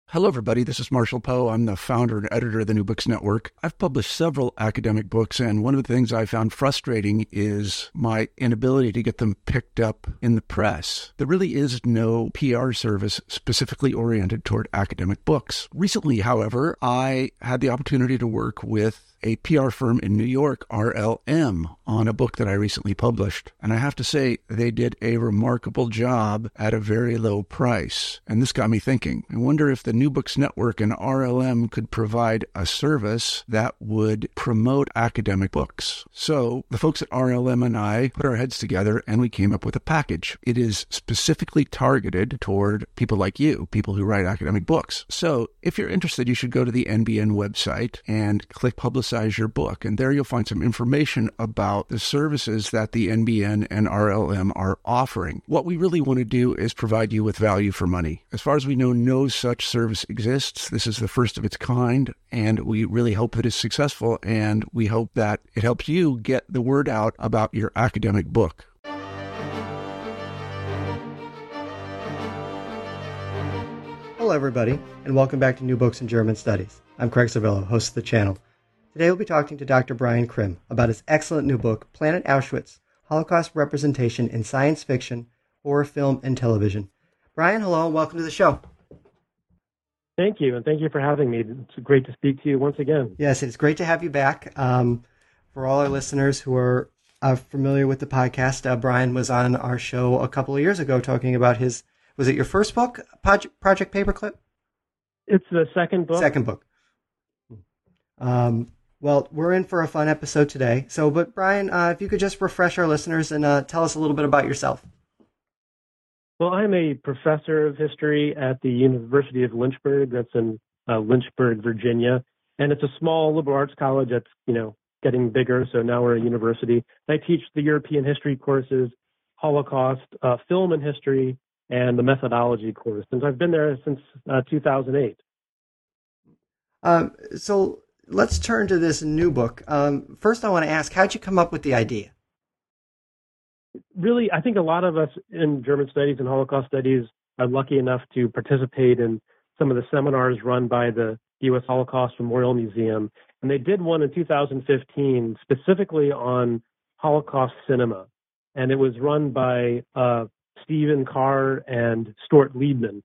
Hello, everybody. This is Marshall Poe. I'm the founder and editor of the New Books Network. I've published several academic books, and one of the things I found frustrating is my inability to get them picked up in the press. There really is no PR service specifically oriented toward academic books. Recently, however, I had the opportunity to work with a PR firm in New York, RLM, on a book that I recently published. And I have to say, they did a remarkable job at a very low price. And this got me thinking. I wonder if the New Books Network and RLM could provide a service that would promote academic books. So the folks at RLM and I put our heads together and we came up with a package. It is specifically targeted toward people like you, people who write academic books. So if you're interested, you should go to the NBN website and click Publicize Your Book. And there you'll find some information about the services that the NBN and RLM are offering. What we really want to do is provide you with value for money. As far as we know, no such service exists. This is the first of its kind, and we really hope that it's successful, and we hope that it helps you get the word out about your academic book. Hello, everybody, and welcome back to New Books in German Studies. I'm Craig Cervello, host of the channel. Today we'll be talking to Dr. Brian Krim about his excellent new book, Planet Auschwitz: Holocaust Representation in Science Fiction, Horror Film, and Television. Brian, hello, and welcome to the show. Thank you, and thank you for having me. It's great to speak to you once again. Yes, it's great to have you back. For all our listeners who are familiar with the podcast, Brian was on our show a couple of years ago talking about his, was it your first book, Project Paperclip? It's the second book. Second book. Well, we're in for a fun episode today. But Brian, if you could just refresh our listeners and tell us a little bit about yourself. Well, I'm a professor of history at the University of Lynchburg. That's in Lynchburg, Virginia. And it's a small liberal arts college that's, getting bigger. So now we're a university. I teach the European history courses, Holocaust, film and history, and the methodology course. And I've been there since 2008. So let's turn to this new book. First, I want to ask, how'd you come up with the idea? Really, I think a lot of us in German studies and Holocaust studies are lucky enough to participate in some of the seminars run by the U.S. Holocaust Memorial Museum. And they did one in 2015 specifically on Holocaust cinema. And it was run by Stephen Carr and Stuart Liebman.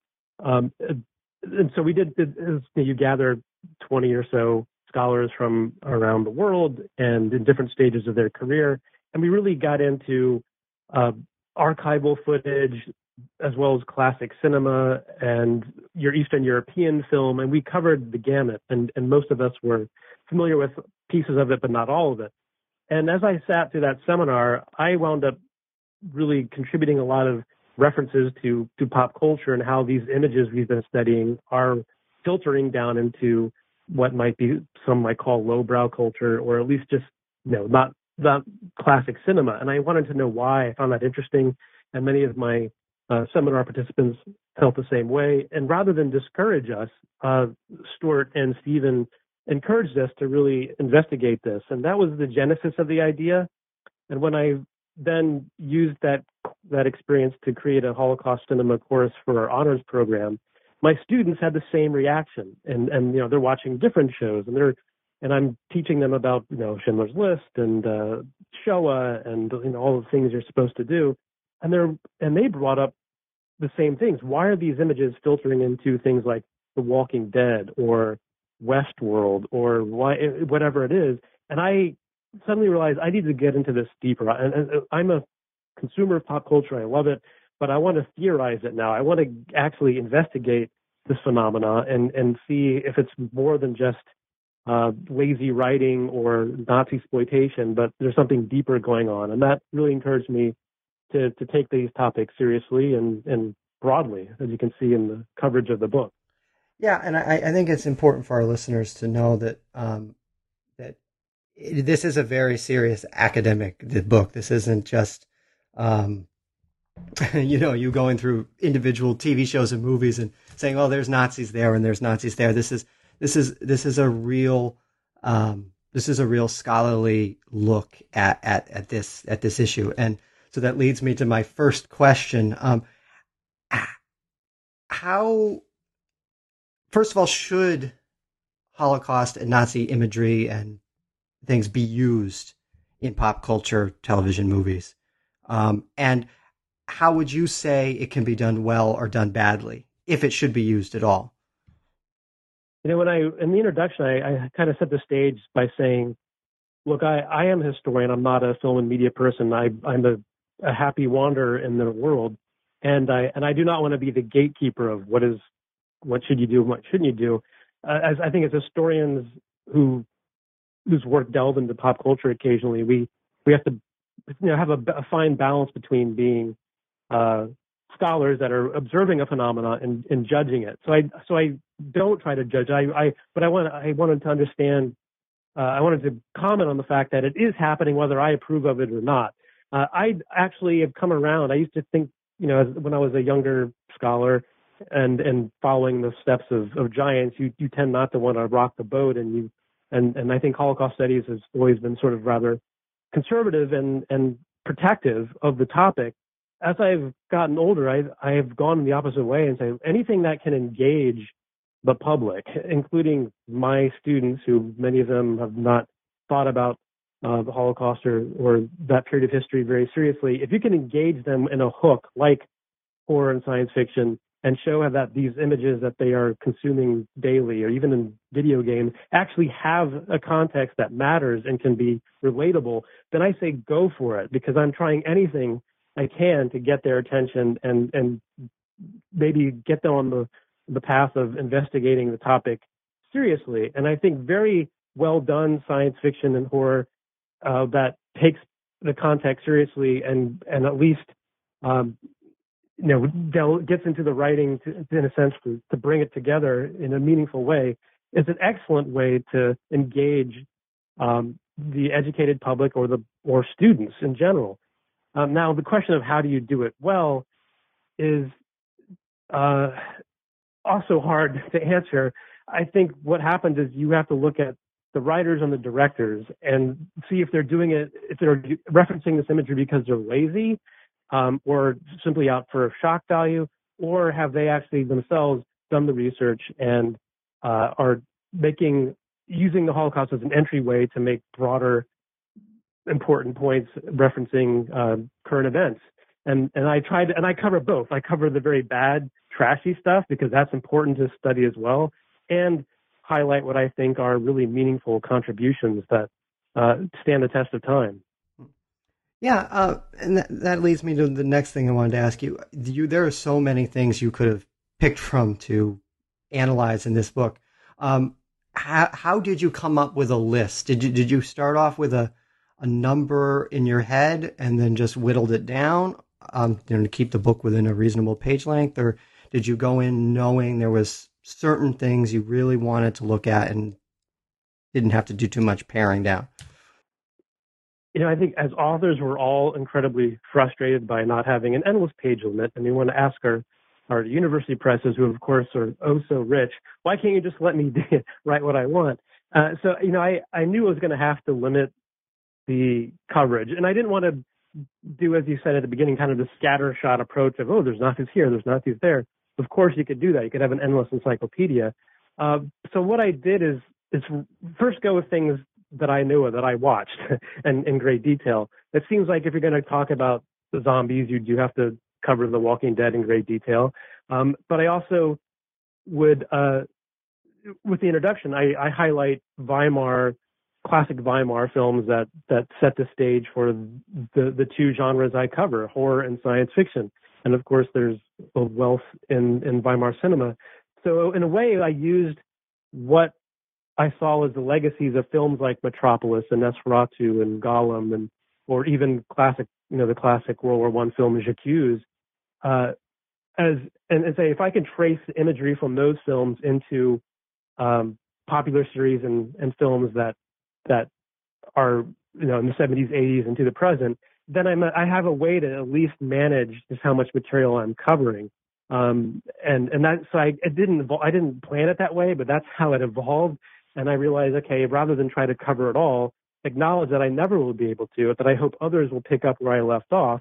And so we did, you gather 20 or so scholars from around the world and in different stages of their career. And we really got into archival footage as well as classic cinema and your Eastern European film. And we covered the gamut. And most of us were familiar with pieces of it, but not all of it. And as I sat through that seminar, I wound up really contributing a lot of references to pop culture and how these images we've been studying are filtering down into what might be some might call lowbrow culture, or at least just not classic cinema. And I wanted to know why. I found that interesting, and many of my seminar participants felt the same way. And rather than discourage us, Stuart and Stephen encouraged us to really investigate this, and that was the genesis of the idea. And when I then used that experience to create a Holocaust cinema course for our honors program, my students had the same reaction, and they're watching different shows, and I'm teaching them about Schindler's List and Shoah and all the things you're supposed to do, and they brought up the same things. Why are these images filtering into things like The Walking Dead or Westworld or whatever it is? And I suddenly realized I need to get into this deeper. And I'm a consumer of pop culture. I love it, but I want to theorize it now. I want to actually investigate this phenomena and see if it's more than just lazy writing or Nazi exploitation, but there's something deeper going on. And that really encouraged me to take these topics seriously and broadly, as you can see in the coverage of the book. Yeah, and I think it's important for our listeners to know that that this is a very serious academic book. This isn't just you going through individual TV shows and movies and saying, "Oh, there's Nazis there and there's Nazis there." This is a real scholarly look at this issue, and so that leads me to my first question: how first of all, should Holocaust and Nazi imagery and things be used in pop culture, television, movies? And how would you say it can be done well or done badly, if it should be used at all? In the introduction, I kind of set the stage by saying, look, I am a historian. I'm not a film and media person. I'm a happy wanderer in the world. And I do not want to be the gatekeeper of what should you do and what shouldn't you do. As I think as historians whose work delve into pop culture occasionally, we have to have a fine balance between being scholars that are observing a phenomena and judging it. So I don't try to judge. But I wanted to understand. I wanted to comment on the fact that it is happening, whether I approve of it or not. I actually have come around. I used to think, when I was a younger scholar and following the steps of giants, you tend not to want to rock the boat, and I think Holocaust studies has always been sort of rather conservative and protective of the topic. As I've gotten older, I have gone the opposite way and say anything that can engage the public, including my students, who many of them have not thought about the Holocaust or that period of history very seriously. If you can engage them in a hook like horror and science fiction and show that these images that they are consuming daily or even in video games actually have a context that matters and can be relatable, then I say go for it, because I'm trying anything I can to get their attention and maybe get them on the path of investigating the topic seriously. And I think very well done science fiction and horror that takes the context seriously and at least gets into the writing in a sense to bring it together in a meaningful way is an excellent way to engage the educated public or students in general. Now, the question of how do you do it well is also hard to answer. I think what happens is you have to look at the writers and the directors and see if they're doing it, if they're referencing this imagery because they're lazy or simply out for shock value, or have they actually themselves done the research and are using the Holocaust as an entryway to make broader, important points referencing current events. And I cover both. I cover the very bad, trashy stuff because that's important to study as well, and highlight what I think are really meaningful contributions that stand the test of time. Yeah, and that leads me to the next thing I wanted to ask you. There are so many things you could have picked from to analyze in this book. How did you come up with a list? Did you start off with a number in your head and then just whittled it down to keep the book within a reasonable page length, or did you go in knowing there was certain things you really wanted to look at and didn't have to do too much paring down? I think as authors, we're all incredibly frustrated by not having an endless page limit, and we want to ask our university presses, who of course are oh so rich, why can't you just let me write what I want? So I knew I was going to have to limit the coverage, and I didn't want to do, as you said at the beginning, kind of the scattershot approach of, there's Nazis here, there's Nazis there. Of course you could do that. You could have an endless encyclopedia. So what I did is first go with things that I knew that I watched and in great detail. It seems like if you're going to talk about the zombies, you do have to cover The Walking Dead in great detail. But I also would, with the introduction, I highlight classic Weimar films that set the stage for the two genres I cover, horror and science fiction. And of course, there's a wealth in Weimar cinema. So in a way, I used what I saw as the legacies of films like Metropolis and Nosferatu and Gollum, or even the classic World War I film J'accuse, and say if I can trace the imagery from those films into popular series and films that are in the 70s, 80s, and to the present, then I have a way to at least manage just how much material I'm covering. And that, so I didn't plan it that way, but that's how it evolved. And I realized, okay, rather than try to cover it all, acknowledge that I never will be able to, but I hope others will pick up where I left off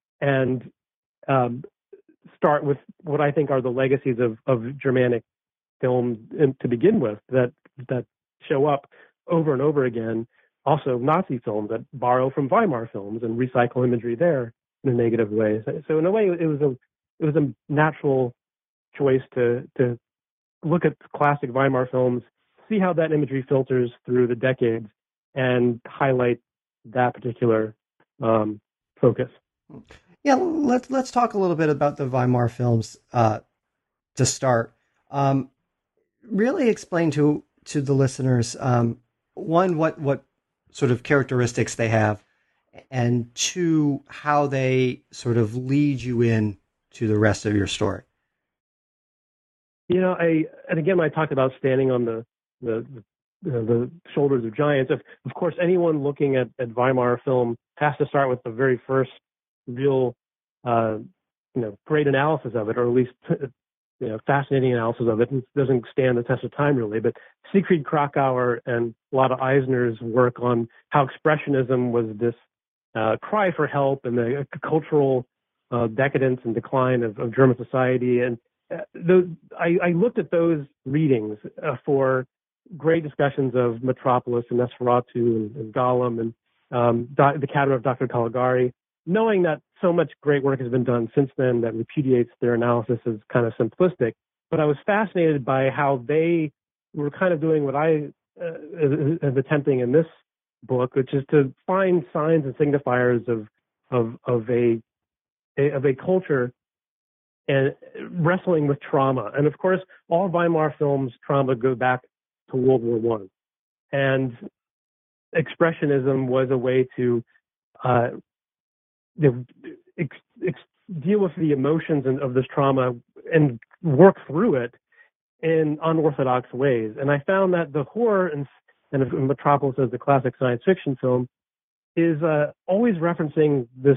and start with what I think are the legacies of Germanic films to begin with that show up over and over again. Also, Nazi films that borrow from Weimar films and recycle imagery there in a negative way. So in a way, it was a natural choice to look at classic Weimar films, see how that imagery filters through the decades, and highlight that particular focus. Yeah, let's talk a little bit about the Weimar films to start. Really explain to the listeners, one, what sort of characteristics they have, and two, how they sort of lead you in to the rest of your story. You know, and again, when I talked about standing on the shoulders of giants, of course, anyone looking at Weimar film has to start with the very first real, great analysis of it, or at least, fascinating analysis of it. It doesn't stand the test of time, really. But Siegfried Kracauer and a lot of Eisner's work on how expressionism was this cry for help and the cultural decadence and decline of German society. And I looked at those readings for great discussions of Metropolis and Nosferatu and Golem and the Cabinet of Dr. Caligari, knowing that so much great work has been done since then that repudiates their analysis as kind of simplistic. But I was fascinated by how they were kind of doing what I am attempting in this book, which is to find signs and signifiers of a culture and wrestling with trauma. And of course, all Weimar films' trauma go back to World War I. And expressionism was a way to deal with the emotions of this trauma and work through it in unorthodox ways. And I found that the horror and Metropolis as the classic science fiction film is always referencing this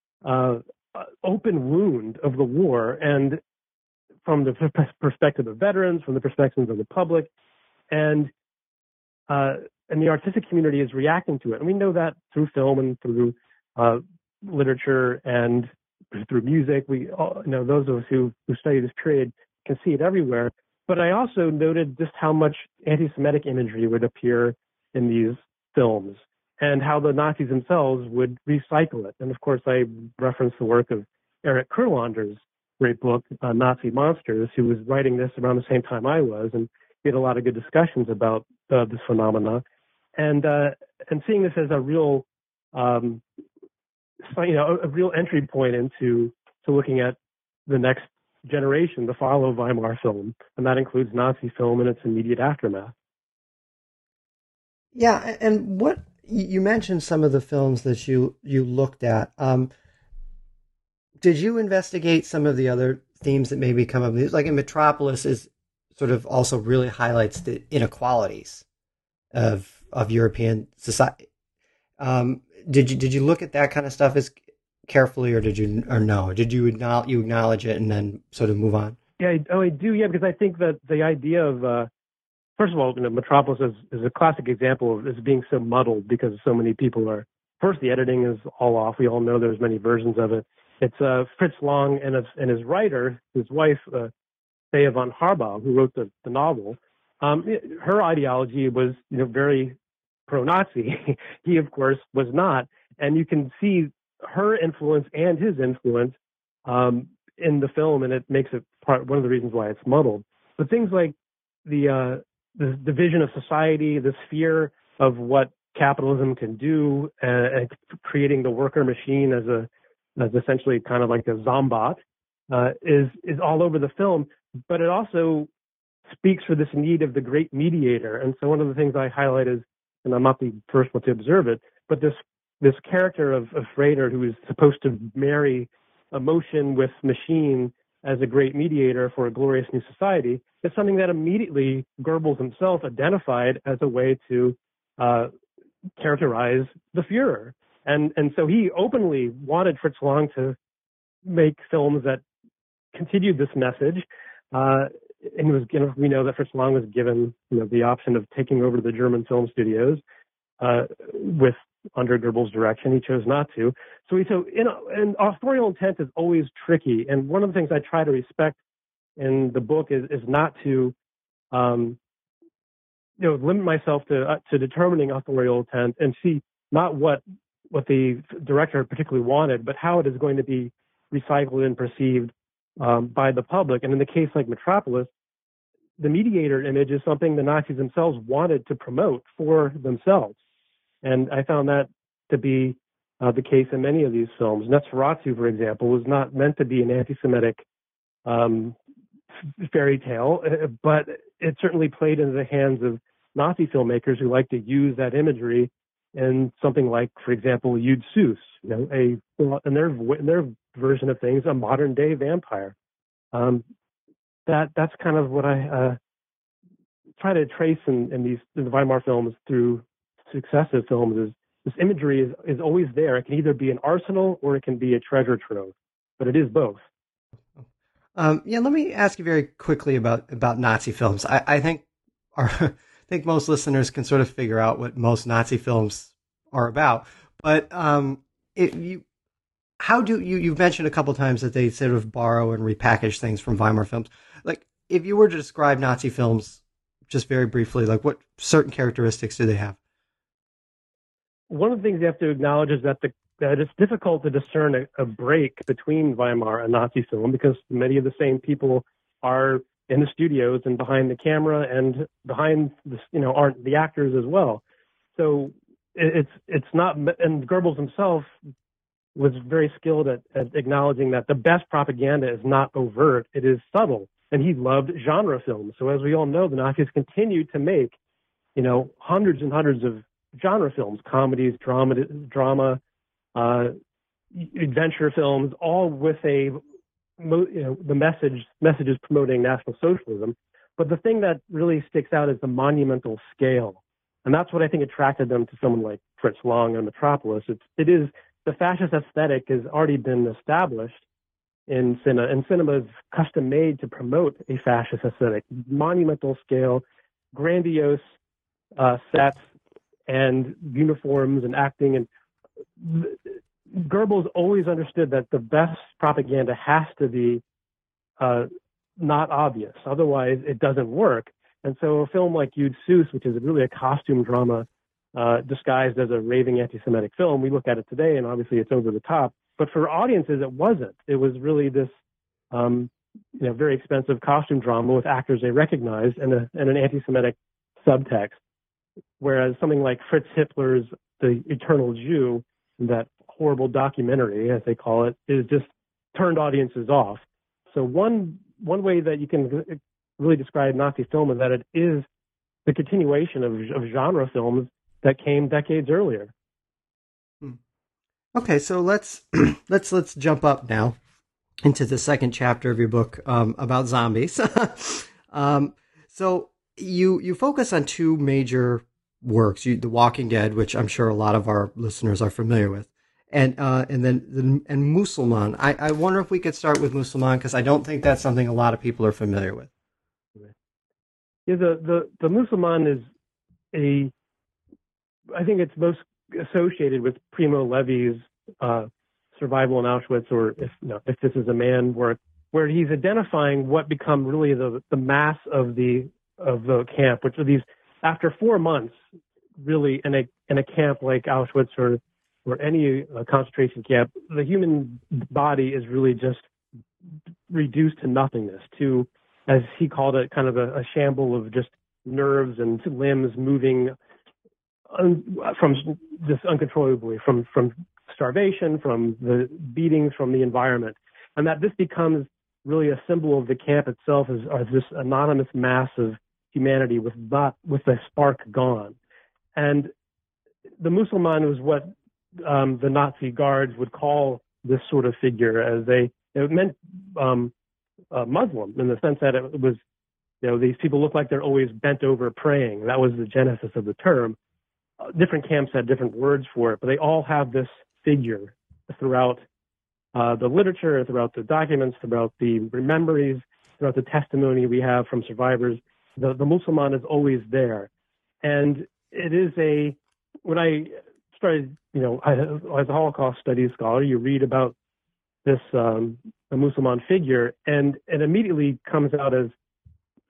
open wound of the war, and from the perspective of veterans, from the perspective of the public, and the artistic community is reacting to it. And we know that through film and through literature and through music. We all, those of us who study this period can see it everywhere. But I also noted just how much anti-Semitic imagery would appear in these films, and how the Nazis themselves would recycle it. And of course, I referenced the work of Eric Kurlander's great book, Nazi Monsters, who was writing this around the same time I was, and we had a lot of good discussions about this phenomena. And seeing this as a real, a real entry point into looking at the next generation to follow Weimar film, and that includes Nazi film and its immediate aftermath. Yeah, and what you mentioned some of the films that you looked at. Did you investigate some of the other themes that maybe come up? Like in Metropolis is sort of also really highlights the inequalities of European society. Did you look at that kind of stuff as carefully, or no? Did you acknowledge it and then sort of move on? Yeah, I do. Yeah, because I think that the idea of first of all, Metropolis is a classic example of this being so muddled because so many people are. First, the editing is all off. We all know there's many versions of it. It's Fritz Lang and his writer, his wife, Thea von Harbou, who wrote the novel. Her ideology was, very pro-Nazi. He, of course, was not, and you can see her influence and his influence in the film, and it makes it one of the reasons why it's muddled. But things like the division of society, this fear of what capitalism can do, and creating the worker machine as essentially kind of like a zombot, is all over the film. But it also speaks for this need of the great mediator. And so one of the things I highlight is, and I'm not the first one to observe it, but this character of Freider, who is supposed to marry emotion with machine as a great mediator for a glorious new society, is something that immediately Goebbels himself identified as a way to characterize the Fuhrer. And so he openly wanted Fritz Lang to make films that continued this message. And we know that Fritz Lang was given the option of taking over the German film studios under Goebbels' direction. He chose not to. And authorial intent is always tricky. And one of the things I try to respect in the book is not to limit myself to determining authorial intent and see not what the director particularly wanted, but how it is going to be recycled and perceived by the public. And in the case like Metropolis, the mediator image is something the Nazis themselves wanted to promote for themselves. And I found that to be the case in many of these films. Nosferatu, for example, was not meant to be an anti-Semitic fairy tale, but it certainly played into the hands of Nazi filmmakers who like to use that imagery in something like, for example, Jude Seuss, in their version of things, a modern day vampire. That's kind of what I try to trace in the Weimar films through successive films. Is this imagery is always there. It can either be an arsenal or it can be a treasure trove, but it is both. Let me ask you very quickly about Nazi films. I think most listeners can sort of figure out what most Nazi films are about. But you've mentioned a couple times that they sort of borrow and repackage things from Weimar films. Like, if you were to describe Nazi films just very briefly, like what certain characteristics do they have? One of the things you have to acknowledge is that it's difficult to discern a break between Weimar and Nazi film because many of the same people are in the studios and behind the camera and behind aren't the actors as well. So it's not, and Goebbels himself was very skilled at acknowledging that the best propaganda is not overt, it is subtle. And he loved genre films. So as we all know, the Nazis continued to make, hundreds and hundreds of genre films, comedies, drama, adventure films, all with the messages promoting National Socialism. But the thing that really sticks out is the monumental scale. And that's what I think attracted them to someone like Fritz Lang and Metropolis. It is the fascist aesthetic has already been established in cinema, and cinema is custom made to promote a fascist aesthetic. Monumental scale, grandiose sets and uniforms and acting. And Goebbels always understood that the best propaganda has to be not obvious. Otherwise, it doesn't work. And so a film like Jude Seuss, which is really a costume drama disguised as a raving anti-Semitic film, we look at it today, and obviously it's over the top. But for audiences, it wasn't. It was really this very expensive costume drama with actors they recognized and an anti-Semitic subtext. Whereas something like Fritz Hitler's The Eternal Jew, that horrible documentary, as they call it, is just turned audiences off. So one way that you can really describe Nazi film is that it is the continuation of genre films that came decades earlier. Okay, so let's jump up now into the second chapter of your book about zombies. So you focus on two major works: The Walking Dead, which I'm sure a lot of our listeners are familiar with, and Musulman. I wonder if we could start with Musulman because I don't think that's something a lot of people are familiar with. Yeah, the Musulman is I think it's most associated with Primo Levi's Survival in Auschwitz, or if This Is a Man work, where he's identifying what become really the mass of the camp, which are these, after 4 months, really in a camp like Auschwitz or any concentration camp, the human body is really just reduced to nothingness, to, as he called it, kind of a shamble of just nerves and limbs moving from just uncontrollably, from starvation, from the beatings, from the environment. And that this becomes really a symbol of the camp itself as this anonymous mass of humanity with the spark gone. And the Musulman was what the Nazi guards would call this sort of figure, as it meant Muslim, in the sense that it was, these people look like they're always bent over praying. That was the genesis of the term. Different camps had different words for it, but they all have this figure throughout the literature, throughout the documents, throughout the memories, throughout the testimony we have from survivors. The Musulman is always there. And it is when I started, as a Holocaust studies scholar, you read about this the Musulman figure, and it immediately comes out as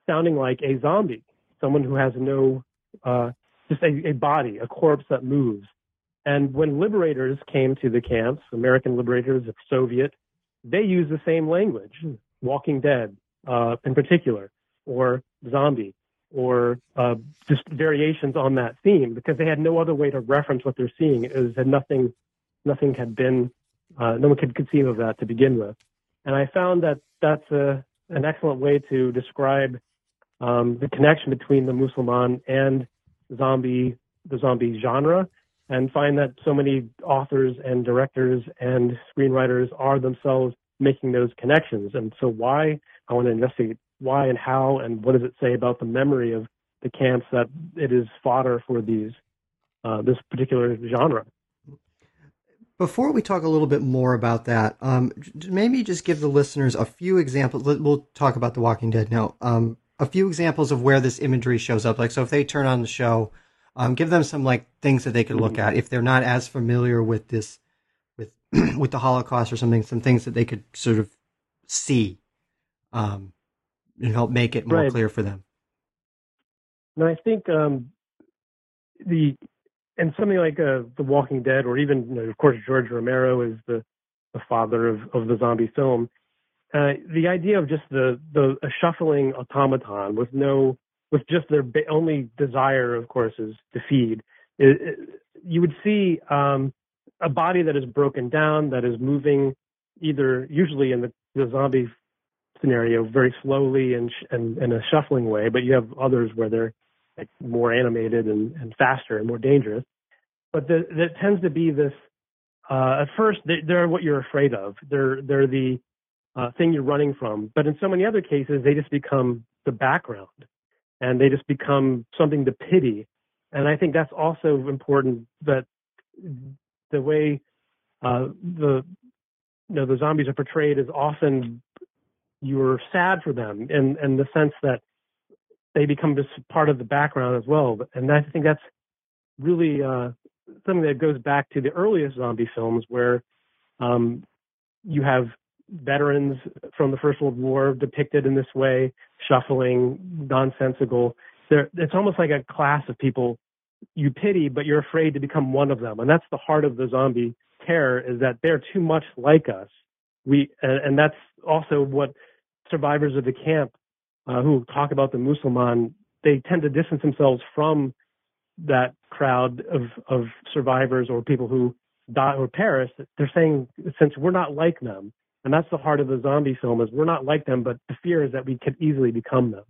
sounding like a zombie, someone who has no, just a body, a corpse that moves. And when liberators came to the camps, American liberators, Soviet, they used the same language, Walking Dead in particular, or zombie, or just variations on that theme, because they had no other way to reference what they're seeing. It was, nothing had been, no one could conceive of that to begin with. And I found that that's an excellent way to describe the connection between the Musulman and the zombie genre, and find that so many authors and directors and screenwriters are themselves making those connections. And so why, I want to investigate why and how, and what does it say about the memory of the camps that it is fodder for these this particular genre. Before we talk a little bit more about that, maybe just give the listeners a few examples. We'll talk about The Walking Dead now. A few examples of where this imagery shows up. Like, so if they turn on the show, give them some like things that they could look at if they're not as familiar with this, with the Holocaust or something. Some things that they could sort of see, and help make it more clear for them. And I think and something like The Walking Dead, or even, of course, George Romero is the father of the zombie film. The idea of just a shuffling automaton with just their only desire, of course, is to feed. You would see a body that is broken down, that is moving either, usually in the zombie scenario, very slowly and in a shuffling way, but you have others where they're like more animated and faster and more dangerous. But there tends to be this, at first, they're what you're afraid of. They're the thing you're running from. But in so many other cases, they just become the background, and they just become something to pity. And I think that's also important, that the way the zombies are portrayed is often you're sad for them, in the sense that they become just part of the background as well. And I think that's really something that goes back to the earliest zombie films, where you have veterans from the First World War depicted in this way, shuffling, nonsensical. It's almost like a class of people you pity, but you're afraid to become one of them. And that's the heart of the zombie terror, is that they're too much like us. And that's also what survivors of the camp who talk about the Musulman, they tend to distance themselves from that crowd of survivors or people who die or perish. They're saying, since we're not like them, and that's the heart of the zombie film, is we're not like them, but the fear is that we could easily become them.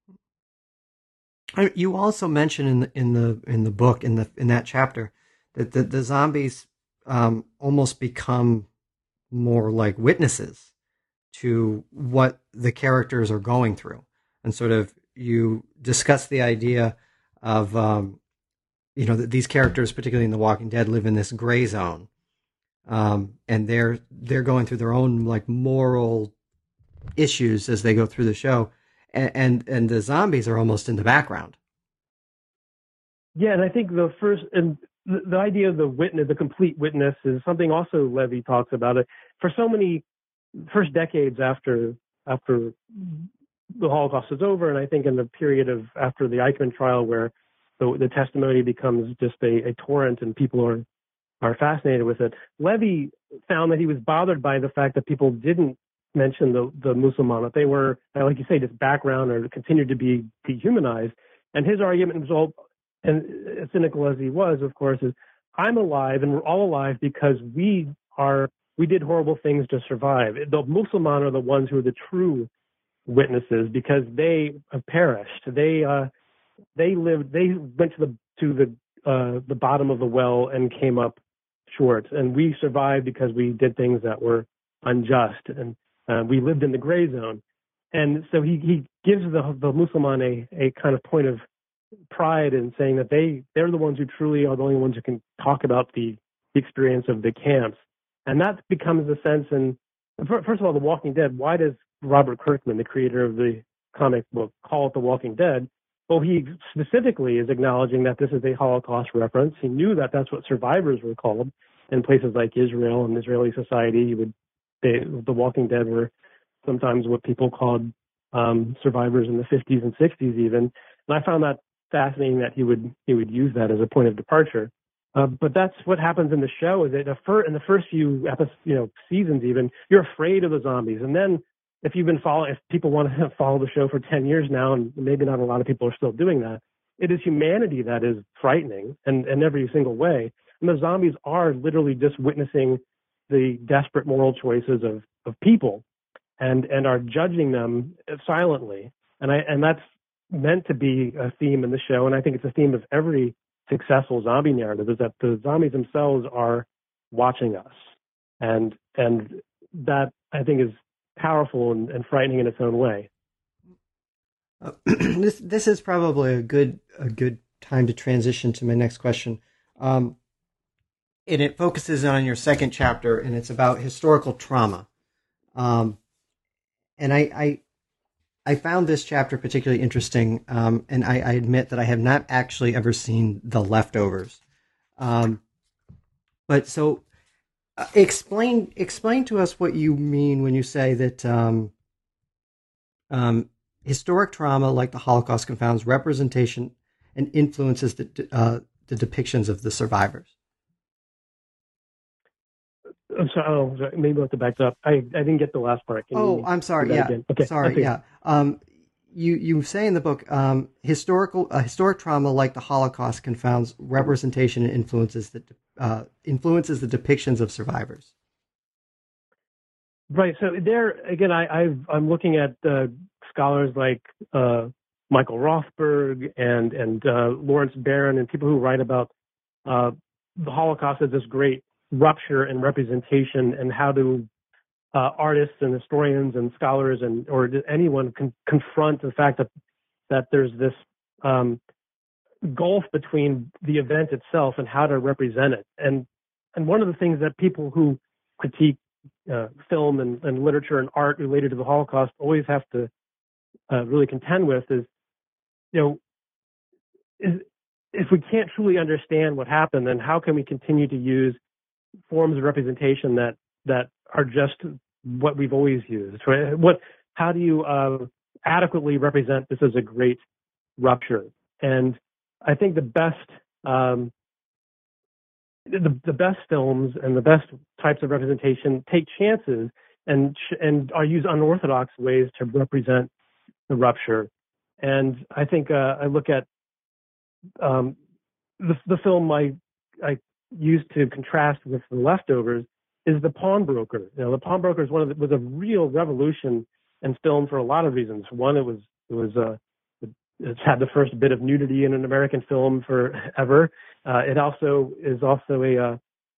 You also mention in the book, in that chapter, that the zombies almost become more like witnesses to what the characters are going through, and sort of you discuss the idea of that these characters, particularly in The Walking Dead, live in this gray zone, and they're going through their own like moral issues as they go through the show, and the zombies are almost in the background. Yeah, and I think the idea of the witness, the complete witness, is something also Levy talks about. It for so many first decades after the Holocaust is over, and I think in the period of after the Eichmann trial, where the testimony becomes just a torrent and people are fascinated with it. Levy found that he was bothered by the fact that people didn't mention the Musulman, that they were, like you say, just background or continued to be dehumanized. And his argument was all, and as cynical as he was, of course, is I'm alive and we're all alive because we did horrible things to survive. The Musulman are the ones who are the true witnesses because they have perished. They went to the bottom of the well and came up short, and we survived because we did things that were unjust, and we lived in the gray zone. And so he gives the Musulman a kind of point of pride in saying that they're the ones who truly are the only ones who can talk about the experience of the camps. And that becomes the sense in, first of all, The Walking Dead. Why does Robert Kirkman, the creator of the comic book, call it The Walking Dead? Well, he specifically is acknowledging that this is a Holocaust reference. He knew that that's what survivors were called in places like Israel and Israeli society. The Walking Dead were sometimes what people called survivors in the 50s and 60s even. And I found that fascinating that he would use that as a point of departure. But that's what happens in the show. Is that in the first few seasons, even you're afraid of the zombies, and then if people want to follow the show for 10 years now, and maybe not a lot of people are still doing that, it is humanity that is frightening, and in every single way. And the zombies are literally just witnessing the desperate moral choices of people, and are judging them silently. And that's meant to be a theme in the show, and I think it's a theme of every successful zombie narrative, is that the zombies themselves are watching us, and that I think is powerful and frightening in its own way. This is probably a good time to transition to my next question, and it focuses on your second chapter, and it's about historical trauma, and I found this chapter particularly interesting, and I admit that I have not actually ever seen The Leftovers. But so, explain to us what you mean when you say that historic trauma, like the Holocaust, confounds representation and influences the depictions of the survivors. So, maybe I'll have to back up. I didn't get the last part. I'm sorry. Yeah. Okay. Sorry. Yeah. You say in the book, historic trauma like the Holocaust confounds representation and influences the depictions of survivors. Right. So there again, I'm looking at scholars like Michael Rothberg and Lawrence Barron, and people who write about the Holocaust as this great rupture in representation, and how do artists and historians and scholars or anyone can confront the fact that there's this gulf between the event itself and how to represent it. And one of the things that people who critique film and literature and art related to the Holocaust always have to really contend with is, if we can't truly understand what happened, then how can we continue to use forms of representation that are just what we've always used, right? How do you adequately represent this as a great rupture? And I think the best films and the best types of representation take chances and use unorthodox ways to represent the rupture. And I think I look at the film I used to contrast with The Leftovers is The Pawnbroker. The Pawnbroker was a real revolution in film for a lot of reasons. One, it's had the first bit of nudity in an American film forever. It also is a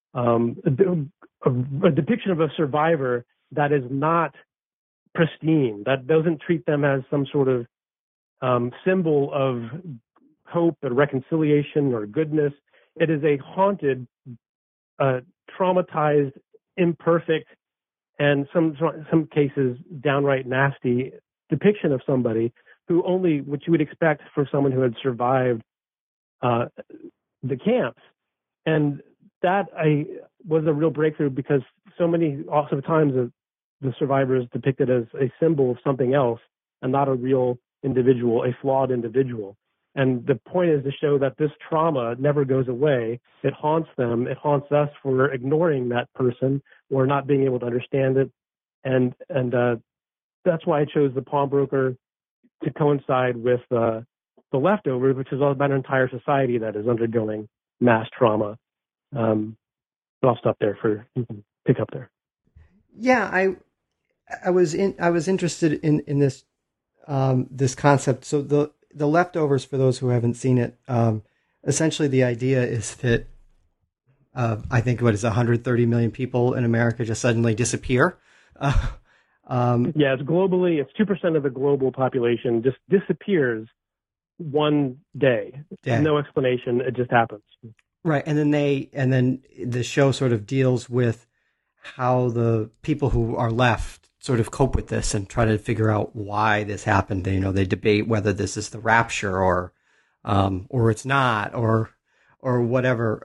depiction of a survivor that is not pristine, that doesn't treat them as some sort of symbol of hope or reconciliation or goodness. It is a haunted, traumatized, imperfect, and some cases downright nasty depiction of somebody which you would expect for someone who had survived the camps. And that was a real breakthrough, because so many also times the survivor is depicted as a symbol of something else and not a real individual, a flawed individual. And the point is to show that this trauma never goes away. It haunts them. It haunts us for ignoring that person or not being able to understand it. And that's why I chose The Pawnbroker to coincide with The Leftovers, which is all about an entire society that is undergoing mass trauma. But I'll stop there you can pick up there. Yeah, I was interested in this this concept. So the Leftovers, for those who haven't seen it, essentially the idea is that I think 130 million people in America just suddenly disappear. It's globally, it's 2% of the global population just disappears one day. No explanation. It just happens. Right. And then the show sort of deals with how the people who are left sort of cope with this and try to figure out why this happened. They debate whether this is the rapture or it's not, or whatever.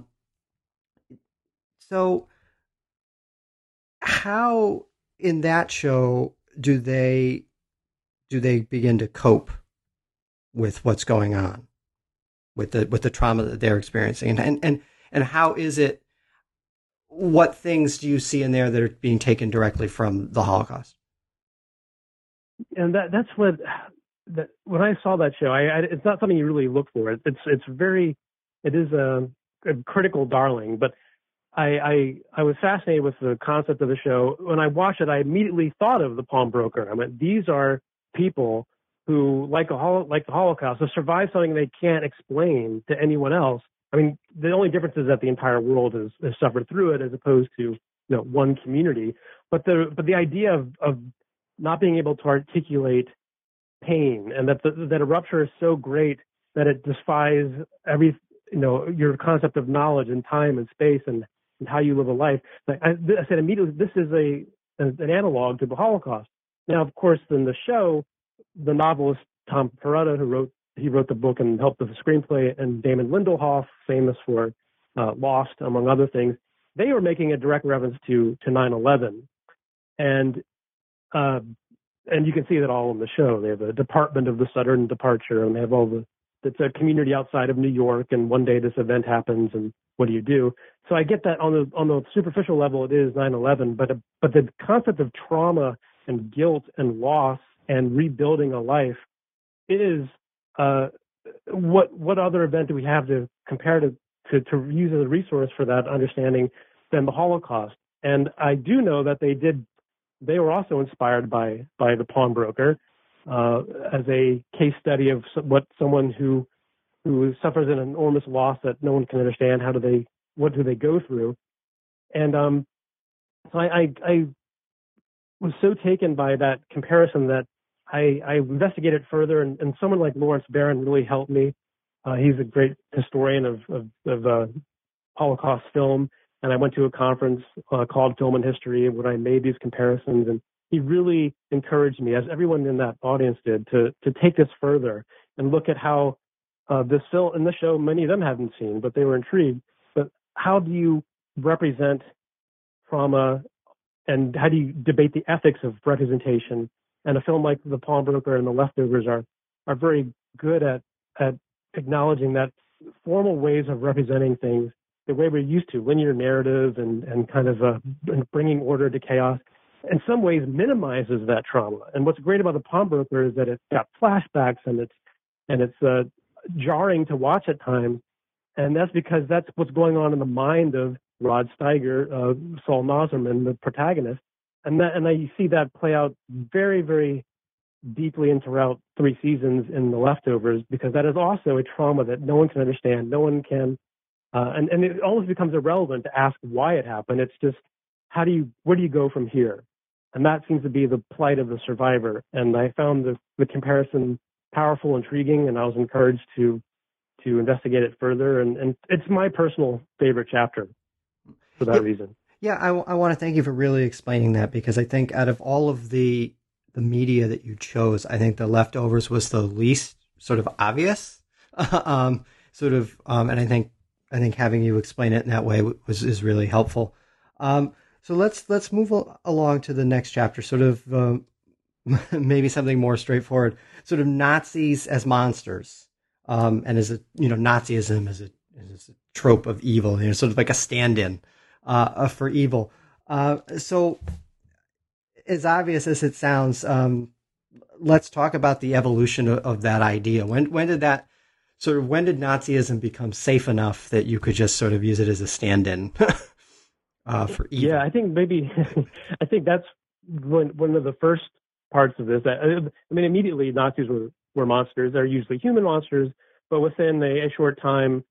So how in that show do they do they begin to cope with what's going on, with the trauma that they're experiencing, and how is it? What things do you see in there that are being taken directly from the Holocaust? And that's when I saw that show, it's not something you really look for. It is a critical darling, but I was fascinated with the concept of the show. When I watched it, I immediately thought of the pawnbroker. I mean, these are people who, like the Holocaust, have survived something they can't explain to anyone else. I mean, the only difference is that the entire world has suffered through it, as opposed to one community. But the idea of not being able to articulate pain, and that a rupture is so great that it defies your concept of knowledge and time and space and how you live a life. I said immediately, this is an analog to the Holocaust. Now, of course, in the show, the novelist Tom Perrotta, who wrote the book and helped with the screenplay, and Damon Lindelof, famous for Lost, among other things, they were making a direct reference to 9/11, and you can see that all in the show. They have a department of the sudden departure, and they have it's a community outside of New York, and one day this event happens, and what do you do? So I get that on the superficial level, it is 9/11, but the concept of trauma and guilt and loss and rebuilding a life is what other event do we have to compare to use as a resource for that understanding than the Holocaust? And I do know that they were also inspired by the pawnbroker as a case study of what someone who suffers an enormous loss that no one can understand. What do they go through? And so I was so taken by that comparison that I investigated further, and someone like Lawrence Barron really helped me. He's a great historian of Holocaust film, and I went to a conference called Film and History when I made these comparisons, and he really encouraged me, as everyone in that audience did, to take this further and look at how this film in the show, many of them hadn't seen, but they were intrigued. But how do you represent trauma, and how do you debate the ethics of representation? And a film like The Pawnbroker and The Leftovers are very good at acknowledging that formal ways of representing things, the way we're used to, linear narrative and kind of bringing order to chaos, in some ways minimizes that trauma. And what's great about The Pawnbroker is that it's got flashbacks, and it's jarring to watch at times. And that's because that's what's going on in the mind of Rod Steiger, Saul Nosserman, the protagonist. And you see that play out very, very deeply and throughout 3 seasons in The Leftovers, because that is also a trauma that no one can understand. No one can, and it almost becomes irrelevant to ask why it happened. It's just, where do you go from here? And that seems to be the plight of the survivor. And I found the comparison powerful, intriguing, and I was encouraged to investigate it further. And it's my personal favorite chapter for that reason. Yeah, I want to thank you for really explaining that, because I think out of all of the media that you chose, I think The Leftovers was the least sort of obvious, and I think having you explain it in that way is really helpful. So let's move along to the next chapter, sort of maybe something more straightforward, sort of Nazis as monsters, and as Nazism as a trope of evil, sort of like a stand-in for evil. So as obvious as it sounds, let's talk about the evolution of that idea. When did Nazism become safe enough that you could just sort of use it as a stand-in for evil? Yeah, I think that's one of the first parts of this. I mean, immediately Nazis were monsters. They're usually human monsters, but within a short time,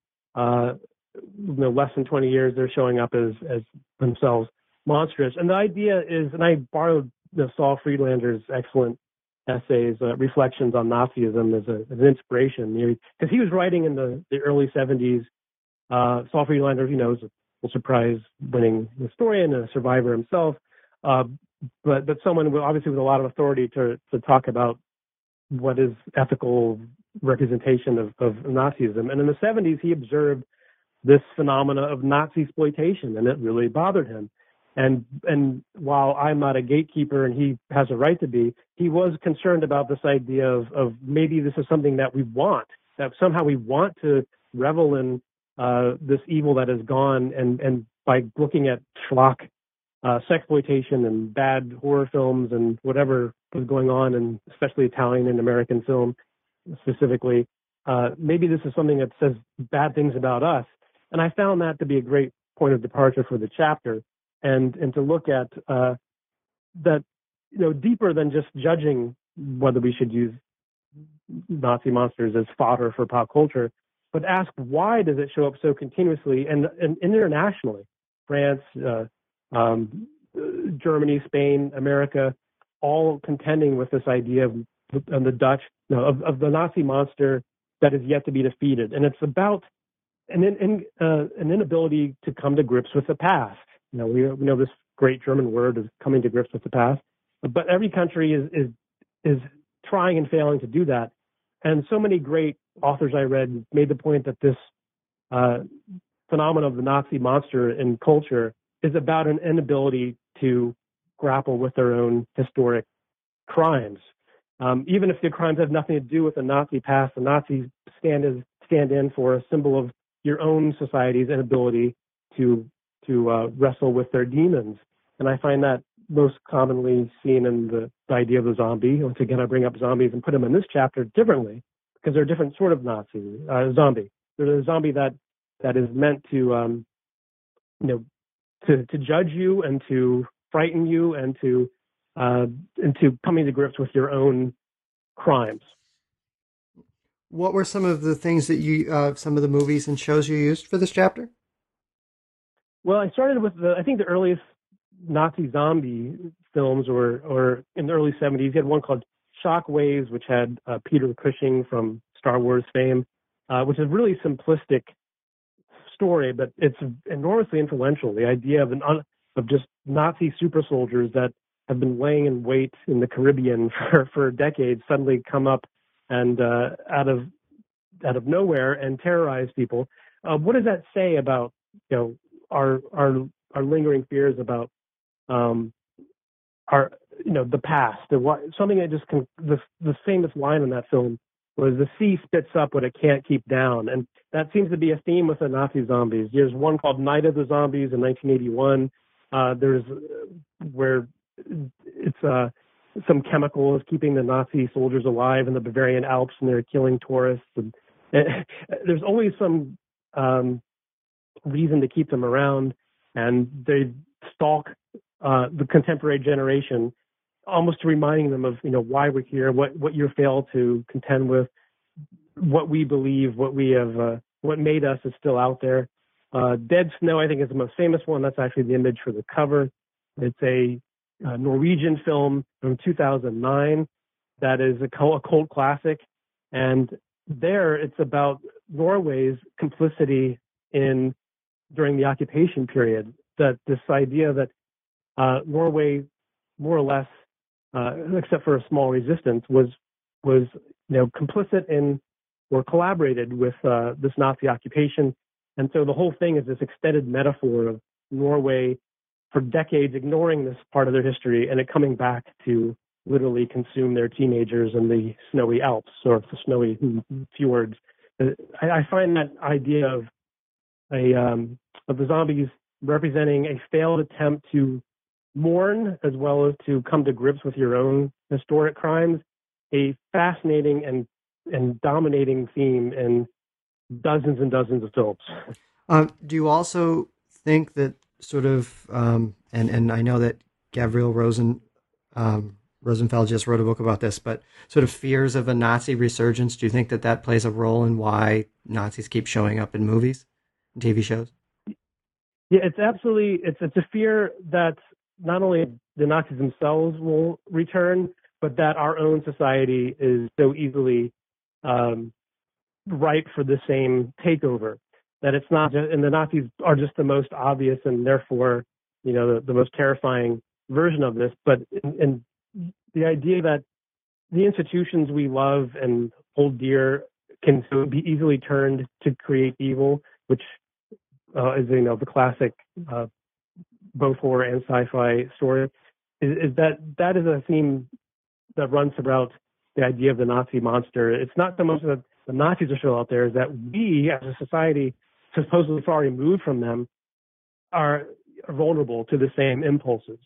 less than 20 years, they're showing up as themselves monstrous. And the idea is, and I borrowed Saul Friedlander's excellent essays, Reflections on Nazism, as an inspiration, because he was writing in the early 70s. Saul Friedlander, is a Pulitzer Prize-winning historian and a survivor himself, but someone obviously with a lot of authority to talk about what is ethical representation of Nazism. And in the 70s, he observed this phenomena of Nazi exploitation, and it really bothered him. And while I'm not a gatekeeper and he has a right to be, he was concerned about this idea of maybe this is something that we want, that somehow we want to revel in this evil that is gone, and by looking at schlock sexploitation and bad horror films and whatever was going on, and especially Italian and American film specifically, maybe this is something that says bad things about us. And I found that to be a great point of departure for the chapter, and to look at that, deeper than just judging whether we should use Nazi monsters as fodder for pop culture, but ask why does it show up so continuously and internationally? France, Germany, Spain, America, all contending with this idea of the Dutch, of the Nazi monster that is yet to be defeated. And it's about an inability to come to grips with the past. We know this great German word of coming to grips with the past, but every country is trying and failing to do that. And so many great authors I read made the point that this phenomenon of the Nazi monster in culture is about an inability to grapple with their own historic crimes. Even if the crimes have nothing to do with the Nazi past, the Nazis stand in for a symbol of your own society's inability to wrestle with their demons. And I find that most commonly seen in the idea of the zombie. Once again, I bring up zombies and put them in this chapter differently because they're a different sort of zombie. They're a zombie that is meant to, to judge you and to frighten you and to coming to grips with your own crimes. What were some of the things that some of the movies and shows you used for this chapter? Well, I started with I think the earliest Nazi zombie films or in the early 70s. You had one called Shockwaves, which had Peter Cushing from Star Wars fame, which is a really simplistic story, but it's enormously influential. The idea of just Nazi super soldiers that have been laying in wait in the Caribbean for decades suddenly come up and out of nowhere and terrorize people. What does that say about our lingering fears about the past? Something that just the famous line in that film was the sea spits up what it can't keep down, and that seems to be a theme with the Nazi zombies. There's one called Night of the Zombies in 1981. There's where it's some chemical is keeping the Nazi soldiers alive in the Bavarian Alps, and they're killing tourists. And there's always some reason to keep them around, and they stalk the contemporary generation, almost reminding them of why we're here, what you failed to contend with, what we believe, what we have, what made us is still out there. Dead Snow, I think, is the most famous one. That's actually the image for the cover. It's a Norwegian film from 2009 that is a cult classic, and there it's about Norway's complicity during the occupation period. That this idea that Norway, more or less, except for a small resistance, was complicit in or collaborated with this Nazi occupation. And so the whole thing is this extended metaphor of Norway for decades ignoring this part of their history and it coming back to literally consume their teenagers in the snowy Alps or the snowy fjords. I find that idea of the zombies representing a failed attempt to mourn as well as to come to grips with your own historic crimes a fascinating and dominating theme in dozens and dozens of films. Do you also think that sort of, and I know that Gabriel Rosenfeld just wrote a book about this, but sort of fears of a Nazi resurgence, do you think that plays a role in why Nazis keep showing up in movies and TV shows? Yeah, it's absolutely, it's a fear that not only the Nazis themselves will return, but that our own society is so easily ripe for the same takeover. That it's not just, and the Nazis are just the most obvious and therefore, the most terrifying version of this. But in the idea that the institutions we love and hold dear can be easily turned to create evil, which is, the classic both horror and sci-fi story, is that is a theme that runs throughout the idea of the Nazi monster. It's not so much that the Nazis are still out there, is that we as a society, supposedly far removed from them, are vulnerable to the same impulses.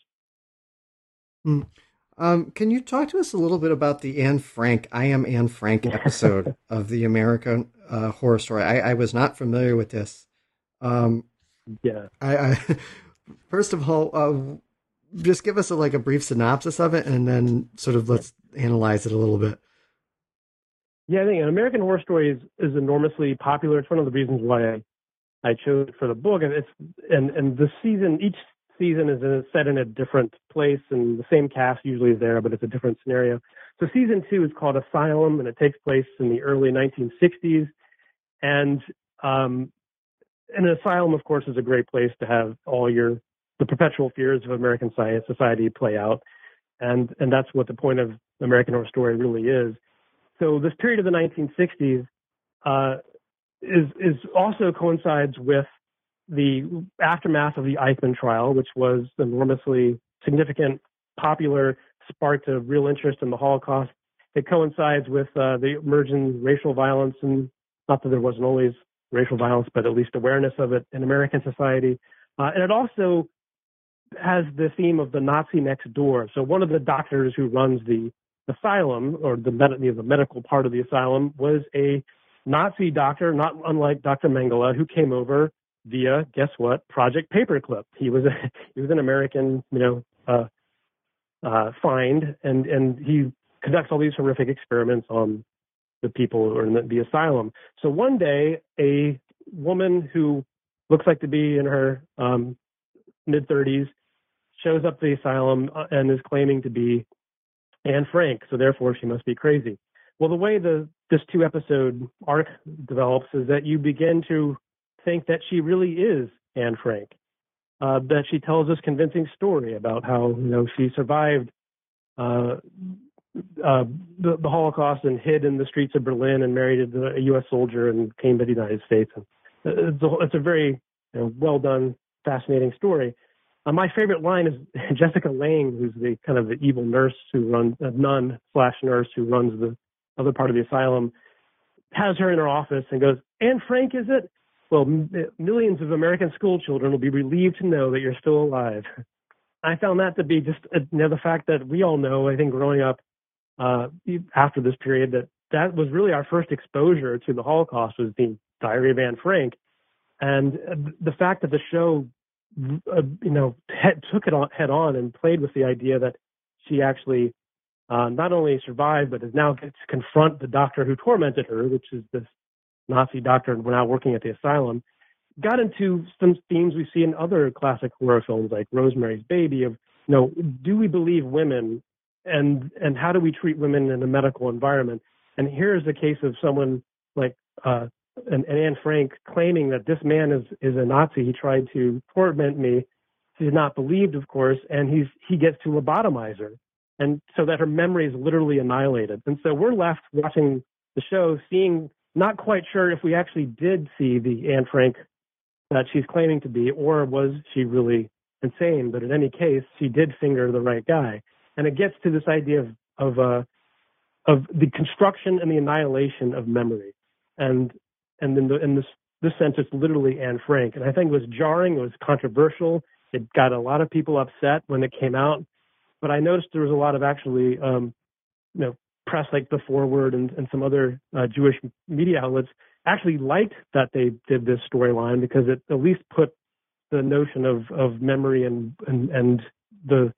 Can you talk to us a little bit about the Anne Frank, I Am Anne Frank episode of the American Horror Story? I was not familiar with this. Yeah. I first of all, just give us a brief synopsis of it, and then sort of let's analyze it a little bit. Yeah, I think An American Horror Story is enormously popular. It's one of the reasons why I chose it for the book, and the season, each season is set in a different place, and the same cast usually is there, but it's a different scenario. So season 2 is called Asylum, and it takes place in the early 1960s. And an asylum, of course, is a great place to have all the perpetual fears of American society play out, and that's what the point of American Horror Story really is. So this period of the 1960s is also coincides with the aftermath of the Eichmann trial, which was enormously significant, popular, sparked a real interest in the Holocaust. It coincides with the emerging racial violence, and not that there wasn't always racial violence, but at least awareness of it in American society. And it also has the theme of the Nazi next door. So one of the doctors who runs the asylum, or the medical part of the asylum, was a Nazi doctor, not unlike Dr. Mengele, who came over via, guess what, Project Paperclip. He was an American, find, and he conducts all these horrific experiments on the people who are in the asylum. So one day, a woman who looks like to be in her mid-30s shows up at the asylum and is claiming to be Anne Frank, so therefore she must be crazy. Well, the way this 2-episode arc develops is that you begin to think that she really is Anne Frank, that she tells this convincing story about how she survived the Holocaust and hid in the streets of Berlin and married a U.S. soldier and came to the United States. And it's a very well done, fascinating story. My favorite line is Jessica Lange, who's the kind of the evil nurse who runs, nun/nurse who runs the other part of the asylum, has her in her office and goes, "Anne Frank, is it? Well, millions of American school children will be relieved to know that you're still alive." I found that to be just the fact that we all know, I think, growing up after this period, that was really our first exposure to the Holocaust, was the Diary of Anne Frank. And the fact that the show took it head on and played with the idea that she actually not only survived, but is now gets to confront the doctor who tormented her, which is this Nazi doctor now working at the asylum, got into some themes we see in other classic horror films like Rosemary's Baby of, do we believe women, and how do we treat women in a medical environment? And here's the case of someone like and Anne Frank claiming that this man is a Nazi. He tried to torment me. She's not believed, of course, and he gets to lobotomize her, and so that her memory is literally annihilated. And so we're left watching the show, not quite sure if we actually did see the Anne Frank that she's claiming to be, or was she really insane? But in any case, she did finger the right guy, and it gets to this idea of the construction and the annihilation of memory, and in this sense, it's literally Anne Frank. And I think it was jarring. It was controversial. It got a lot of people upset when it came out. But I noticed there was a lot of actually, press like The Forward and some other Jewish media outlets actually liked that they did this storyline, because it at least put the notion of memory and the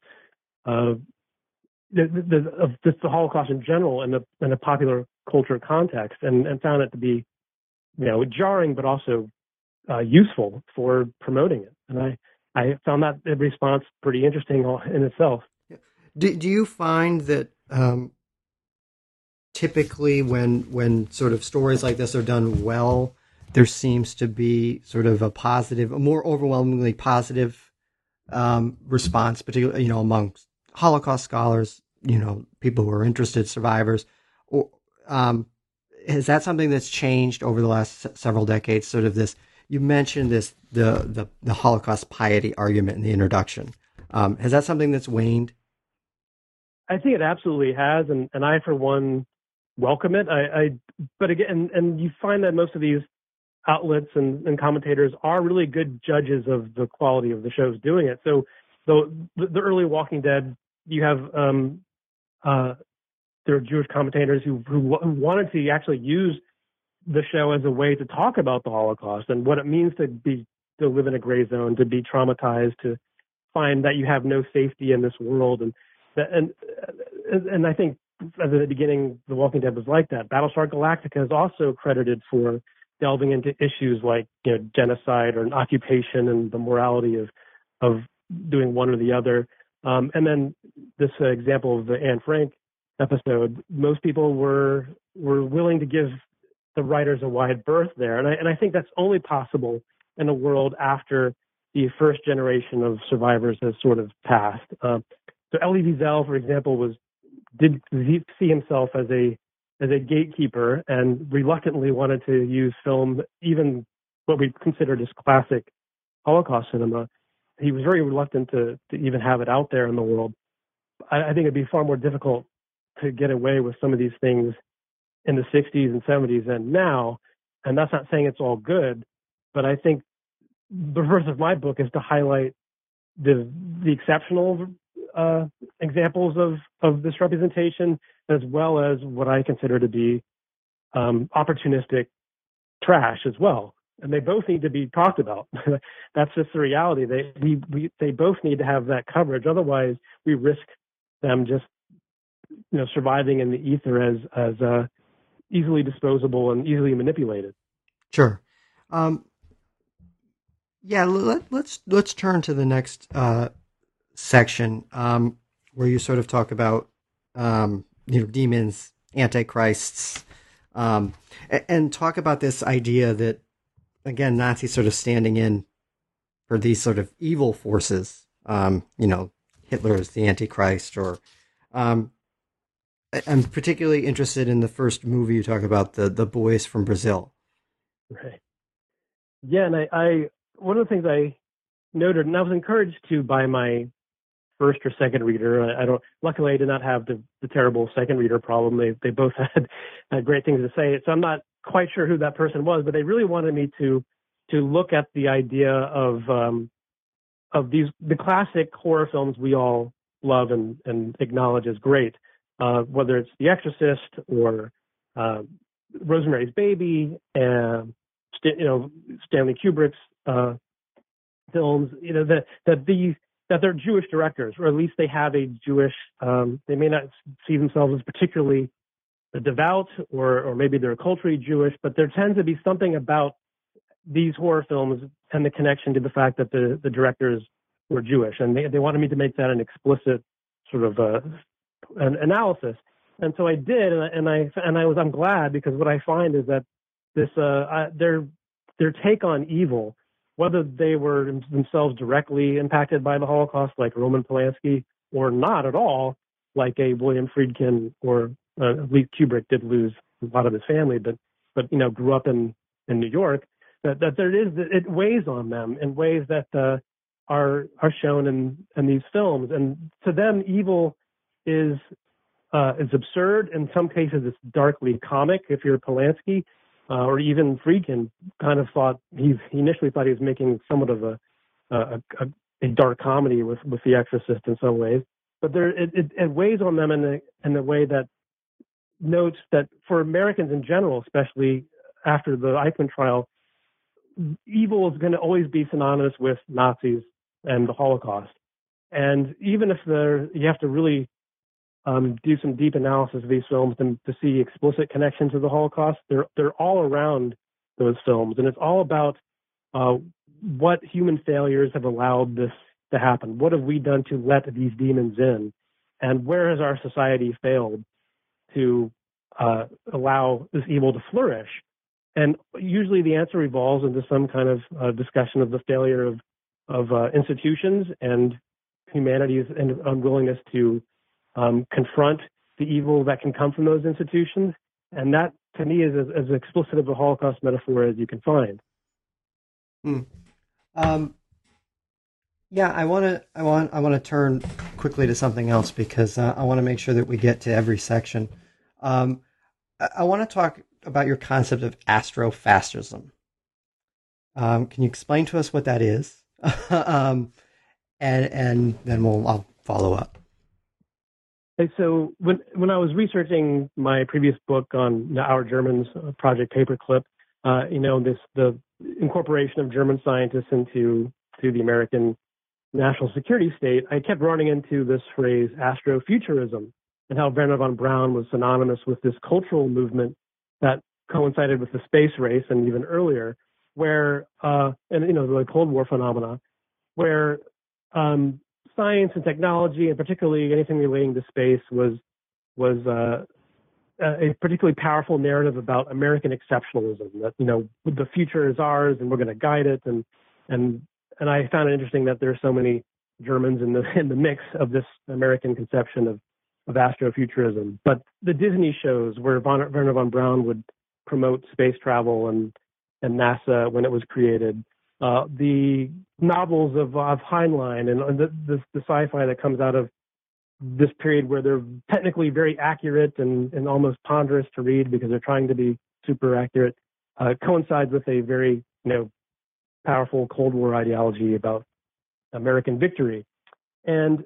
Holocaust in general in a popular culture context, and found it to be jarring, but also useful for promoting it. And I found that response pretty interesting in itself. Do you find that typically when sort of stories like this are done well, there seems to be sort of a more overwhelmingly positive response, particularly among Holocaust scholars, people who are interested, survivors, or is that something that's changed over the last several decades? Sort of this You mentioned the Holocaust piety argument in the introduction. Has that something that's waned? I think it absolutely has, and I, for one, welcome it. But again, and you find that most of these outlets and commentators are really good judges of the quality of the shows doing it. So the early Walking Dead, you have there are Jewish commentators who wanted to actually use the show as a way to talk about the Holocaust and what it means to live in a gray zone, to be traumatized, to find that you have no safety in this world, and I think at the beginning, The Walking Dead was like that. Battlestar Galactica is also credited for delving into issues like genocide or occupation and the morality of doing one or the other. And then this example of the Anne Frank episode, most people were willing to give the writers a wide berth there, and I think that's only possible in a world after the first generation of survivors has sort of passed. So Elie Wiesel, for example, did see himself as a gatekeeper and reluctantly wanted to use film, even what we considered as classic Holocaust cinema. He was very reluctant to even have it out there in the world. I think it'd be far more difficult to get away with some of these things in the 60s and 70s and now, and that's not saying it's all good, but I think the purpose of my book is to highlight the exceptional examples of this representation, as well as what I consider to be opportunistic trash as well. And they both need to be talked about. That's just the reality. They both need to have that coverage. Otherwise, we risk them just surviving in the ether as easily disposable and easily manipulated. Sure. Yeah. Let's turn to the next section where you sort of talk about demons, antichrists, and talk about this idea that, again, Nazis sort of standing in for these sort of evil forces. Hitler is the Antichrist, or I'm particularly interested in the first movie you talk about, the Boys from Brazil. Right. Yeah, and I one of the things I noted, and I was encouraged to by my first or second reader. Luckily, I did not have the terrible second reader problem. They both had great things to say. So I'm not quite sure who that person was, but they really wanted me to look at the idea of the classic horror films we all love and acknowledge as great, whether it's The Exorcist or Rosemary's Baby, and Stanley Kubrick's films. That they're Jewish directors, or at least they have a Jewish. They may not see themselves as particularly devout, or maybe they're culturally Jewish, but there tends to be something about these horror films and the connection to the fact that the directors were Jewish, and they wanted me to make that an explicit sort of an analysis. And so I did, I'm glad, because what I find is that this their take on evil, whether they were themselves directly impacted by the Holocaust, like Roman Polanski, or not at all, like a William Friedkin, or at least Kubrick did lose a lot of his family, but grew up in New York. That it weighs on them in ways that are shown in these films, and to them, evil is absurd. In some cases, it's darkly comic. If you're Polanski, or even Friedkin, kind of thought he initially thought he was making somewhat of a dark comedy with The Exorcist in some ways, but it weighs on them in the way that notes that for Americans in general, especially after the Eichmann trial, evil is going to always be synonymous with Nazis and the Holocaust. And even if you have to really do some deep analysis of these films to see explicit connection to the Holocaust, they're all around those films. And it's all about what human failures have allowed this to happen. What have we done to let these demons in? And where has our society failed to allow this evil to flourish? And usually the answer revolves into some kind of discussion of the failure of institutions and humanity's unwillingness to confront the evil that can come from those institutions. And that, to me, is as explicit of a Holocaust metaphor as you can find. Hmm. Um, yeah, I want to turn quickly to something else because I want to make sure that we get to every section. Um, I want to talk about your concept of astrofascism. Can you explain to us what that is? um, and then I'll follow up. And so when I was researching my previous book on Our Germans, Project Paperclip, the incorporation of German scientists into the American national security state, I kept running into this phrase astrofuturism and how Werner von Braun was synonymous with this cultural movement that coincided with the space race and even earlier, where the Cold War phenomena, where science and technology, and particularly anything relating to space, was a particularly powerful narrative about American exceptionalism. That the future is ours, and we're going to guide it. And I found it interesting that there are so many Germans in the mix of this American conception of astrofuturism. But the Disney shows where Werner von Braun would promote space travel and NASA when it was created. The novels of Heinlein and the sci-fi that comes out of this period where they're technically very accurate and almost ponderous to read because they're trying to be super accurate, coincides with a very powerful Cold War ideology about American victory. And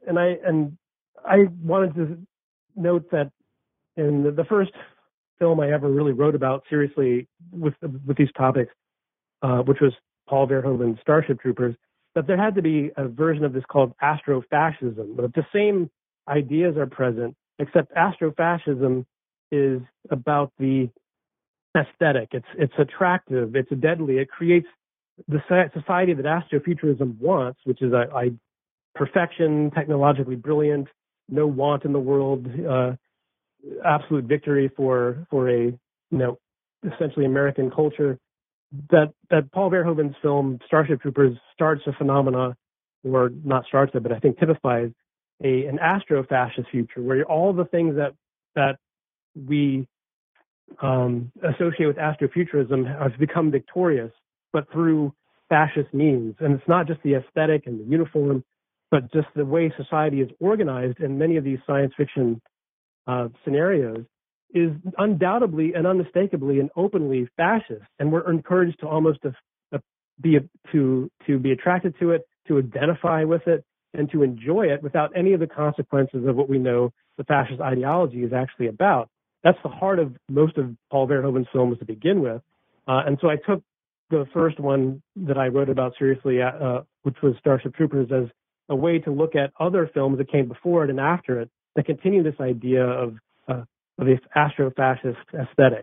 I wanted to note that in the first film I ever really wrote about seriously with these topics, which was Paul Verhoeven's Starship Troopers, that there had to be a version of this called astrofascism. But the same ideas are present, except astrofascism is about the aesthetic. It's attractive. It's deadly. It creates the society that astrofuturism wants, which is a perfection, technologically brilliant, no want in the world, absolute victory for a essentially American culture. That Paul Verhoeven's film Starship Troopers starts a phenomena, or not starts it, but I think typifies an astro-fascist future where all the things that we associate with astrofuturism have become victorious, but through fascist means. And it's not just the aesthetic and the uniform, but just the way society is organized in many of these science fiction scenarios is undoubtedly and unmistakably and openly fascist. And we're encouraged to almost be attracted to it, to identify with it, and to enjoy it without any of the consequences of what we know the fascist ideology is actually about. That's the heart of most of Paul Verhoeven's films to begin with. And so I took the first one that I wrote about seriously, which was Starship Troopers, as a way to look at other films that came before it and after it that continue this idea of this astro-fascist aesthetic.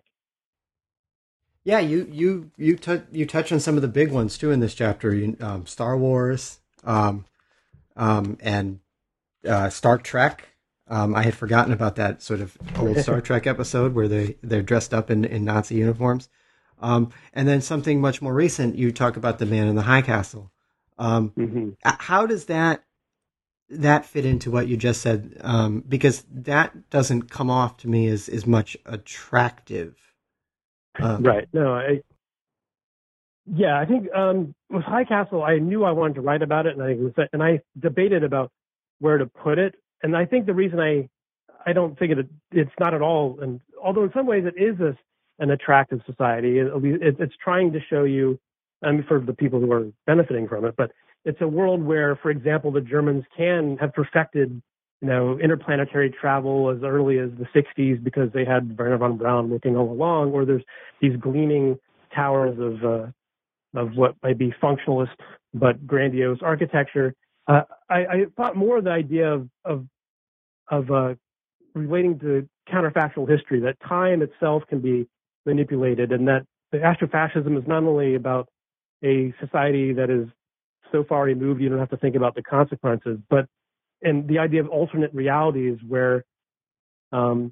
Yeah, you touch on some of the big ones too in this chapter. Star Wars, and Star Trek. I had forgotten about that sort of old Star Trek episode where they're dressed up in Nazi uniforms. And then something much more recent, you talk about The Man in the High Castle. How does that fit into what you just said? Because that doesn't come off to me as much attractive. Right. No, I think with High Castle, I knew I wanted to write about it, and I debated about where to put it. And I think the reason I don't think it's not at all, and although in some ways it is an attractive society, it's trying to show you, for the people who are benefiting from it, but it's a world where, for example, the Germans can have perfected, interplanetary travel as early as the 60s because they had Werner von Braun working all along, or there's these gleaming towers of what might be functionalist but grandiose architecture. I thought more of the idea of relating to counterfactual history, that time itself can be manipulated, and that the astrofascism is not only about a society that is so far removed you don't have to think about the consequences, and the idea of alternate realities where a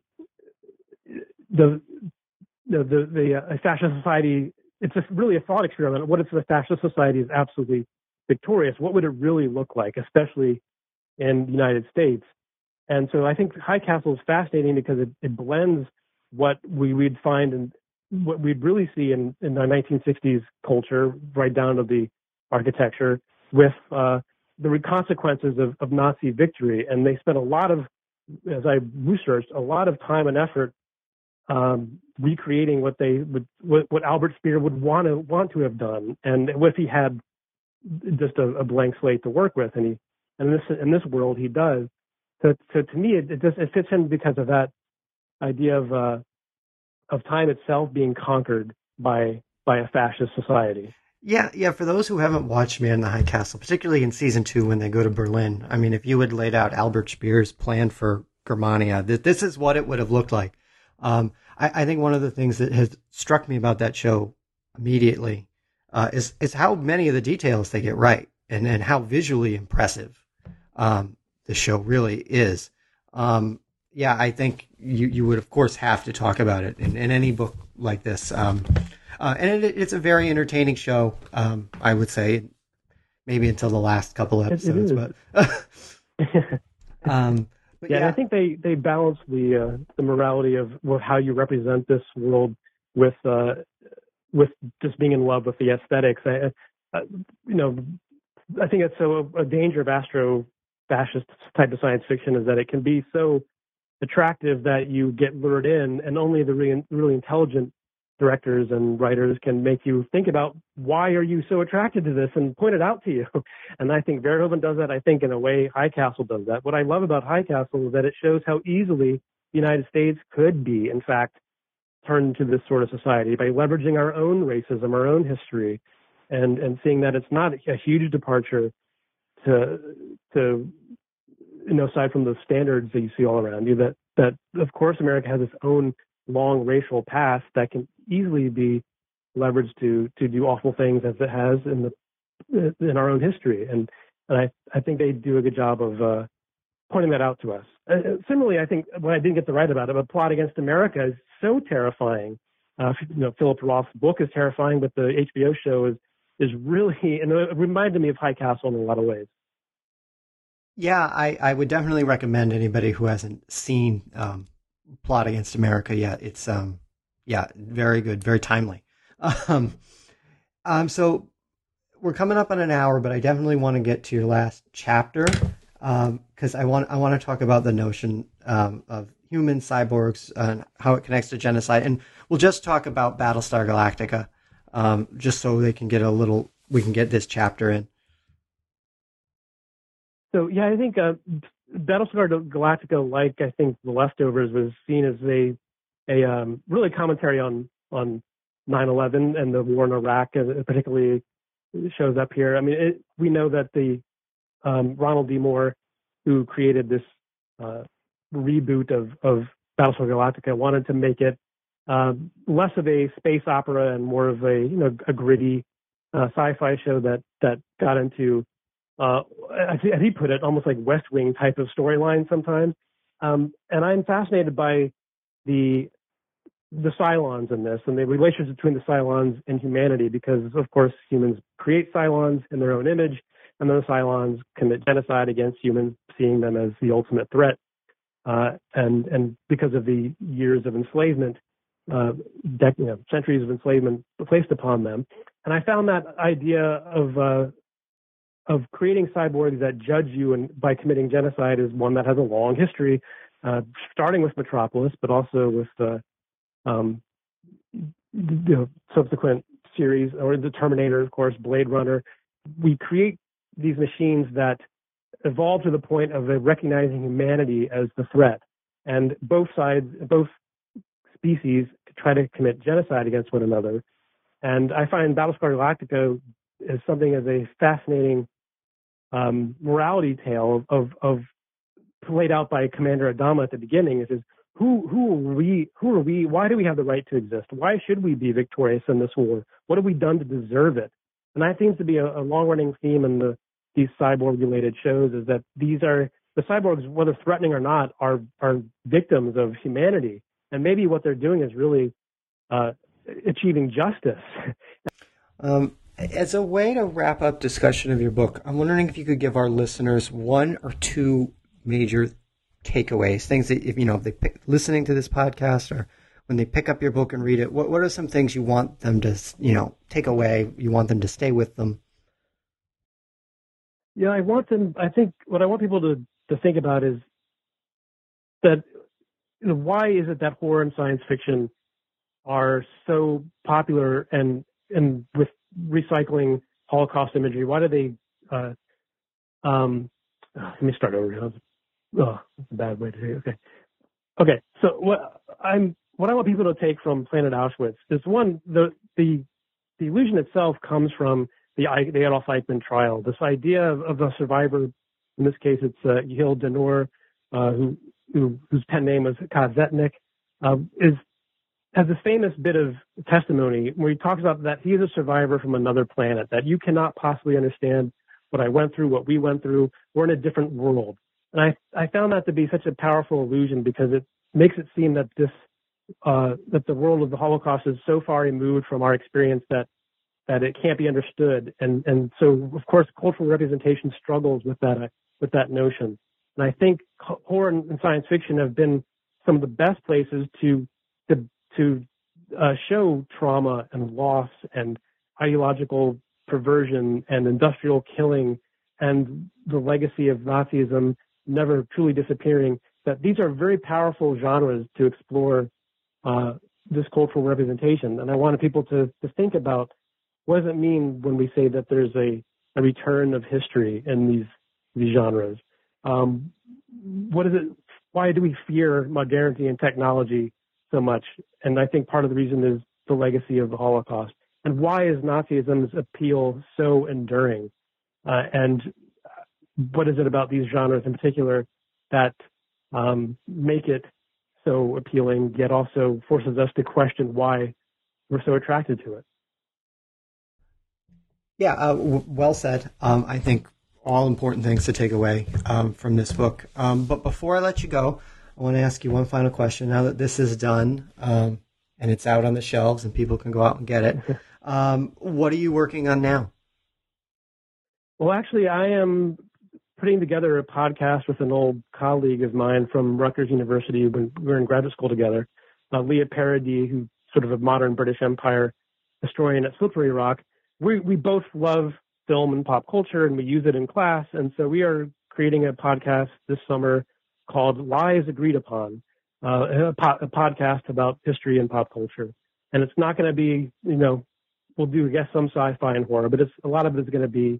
fascist society, it's really a thought experiment. What if the fascist society is absolutely victorious? What would it really look like, especially in the United States? And so I think High Castle is fascinating because it blends what we'd find in what we'd really see in the 1960s culture, right down to the architecture, with the consequences of Nazi victory. And they spent a lot of, as I researched, a lot of time and effort recreating what Albert Speer would want to have done, and if he had just a blank slate to work with, and in this world he does. So to me, it fits in because of that idea of time itself being conquered by a fascist society. Yeah. For those who haven't watched Man in the High Castle, particularly in season 2 when they go to Berlin, I mean, if you had laid out Albert Speer's plan for Germania, this is what it would have looked like. I think one of the things that has struck me about that show immediately is how many of the details they get right, and how visually impressive the show really is. I think you would, of course, have to talk about it in any book like this. And it's a very entertaining show, I would say, maybe until the last couple episodes. I think they balance the morality of how you represent this world with just being in love with the aesthetics. I think it's a danger of astro-fascist type of science fiction is that it can be so attractive that you get lured in, and only the really intelligent directors and writers can make you think about why are you so attracted to this and point it out to you. And I think Verhoeven does that. I think in a way High Castle does that. What I love about High Castle is that it shows how easily the United States could be, in fact, turned into this sort of society by leveraging our own racism, our own history, and seeing that it's not a huge departure to aside from the standards that you see all around you, that of course America has its own long racial past that can easily be leveraged to do awful things as it has in our own history. And I think they do a good job of pointing that out to us. Similarly, I think what I didn't get to write about it, but Plot Against America is so terrifying. Philip Roth's book is terrifying, but the HBO show is really, and it reminded me of High Castle in a lot of ways. Yeah, I would definitely recommend anybody who hasn't seen Plot Against America yet. It's very good, very timely. So we're coming up on an hour, but I definitely want to get to your last chapter because I want to talk about the notion of human cyborgs and how it connects to genocide, and we'll just talk about Battlestar Galactica, just so we can get this chapter in. So yeah, I think Battlestar Galactica, like I think The Leftovers, was seen as a really commentary on 9/11 and the war in Iraq, particularly shows up here. I mean, we know that the Ronald D. Moore, who created this reboot of Battlestar Galactica, wanted to make it less of a space opera and more of a gritty sci-fi show that got into as he put it, almost like West Wing type of storyline sometimes. And I'm fascinated by the Cylons in this and the relations between the Cylons and humanity, because of course humans create Cylons in their own image, and then the Cylons commit genocide against humans, seeing them as the ultimate threat. And because of the years of enslavement, centuries of enslavement placed upon them. And I found that idea of creating cyborgs that judge you by committing genocide is one that has a long history, starting with Metropolis, but also with the subsequent series, or the Terminator, of course, Blade Runner. We create these machines that evolve to the point of recognizing humanity as the threat, and both species try to commit genocide against one another. And I find Battlestar Galactica is something as a fascinating morality tale of played out by Commander Adama at the beginning. It says, who are we? Why do we have the right to exist? Why should we be victorious in this war? What have we done to deserve it? And that seems to be a long-running theme in these cyborg-related shows, is that these are the cyborgs, whether threatening or not, are victims of humanity. And maybe what they're doing is really achieving justice. As a way to wrap up discussion of your book, I'm wondering if you could give our listeners one or two major takeaways, things that if they listening to this podcast or when they pick up your book and read it, what are some things you want them to, take away? You want them to stay with them? Yeah, I think what I want people to think about is that, why is it that horror and science fiction are so popular and with recycling Holocaust imagery? Why do they, let me start over. That's a bad way to say it. Okay. So what I want people to take from Planet Auschwitz is, one, the illusion itself comes from the Adolf Eichmann trial. This idea of a survivor, in this case it's Yehiel Danor, whose pen name was Kazetnik, has this famous bit of testimony where he talks about that he's a survivor from another planet, that you cannot possibly understand what I went through, what we went through. We're in a different world. And I found that to be such a powerful illusion, because it makes it seem that that the world of the Holocaust is so far removed from our experience that it can't be understood. And so, of course, cultural representation struggles with that notion. And I think horror and science fiction have been some of the best places to show trauma and loss and ideological perversion and industrial killing and the legacy of Nazism never truly disappearing, that these are very powerful genres to explore this cultural representation. And I wanted people to think about, what does it mean when we say that there's a return of history in these genres? What is it? Why do we fear modernity and technology so much? And I think part of the reason is the legacy of the Holocaust. And why is Nazism's appeal so enduring? And what is it about these genres in particular that make it so appealing, yet also forces us to question why we're so attracted to it? Yeah, well said. I think all important things to take away from this book. But before I let you go, I want to ask you one final question. Now that this is done and it's out on the shelves and people can go out and get it, what are you working on now? Well, actually, I am putting together a podcast with an old colleague of mine from Rutgers University when we were in graduate school together, Leah Paradis, who's sort of a modern British Empire historian at Slippery Rock. We both love film and pop culture, and we use it in class. And so we are creating a podcast this summer called Lies Agreed Upon, a podcast about history and pop culture. And it's not going to be, we'll do, I guess, some sci-fi and horror, but a lot of it is going to be